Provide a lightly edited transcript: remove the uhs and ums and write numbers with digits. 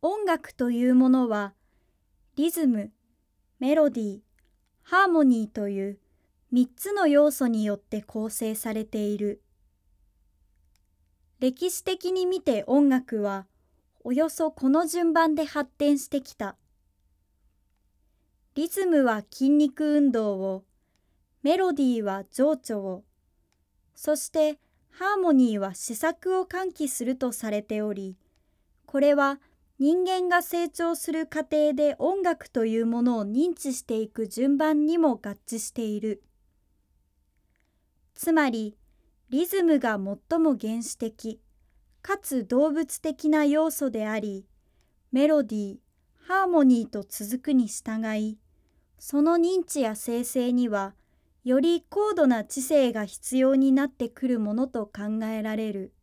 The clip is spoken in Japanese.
音楽というものは、リズム、メロディー、ハーモニーという3つの要素によって構成されている。歴史的に見て音楽は、およそこの順番で発展してきた。リズムは筋肉運動を、メロディーは情緒を、そしてハーモニーは思索を喚起するとされており、これは人間が成長する過程で音楽というものを認知していく順番にも合致している。つまり、リズムが最も原始的、かつ動物的な要素であり、メロディー、ハーモニーと続くに従い、その認知や生成には、より高度な知性が必要になってくるものと考えられる。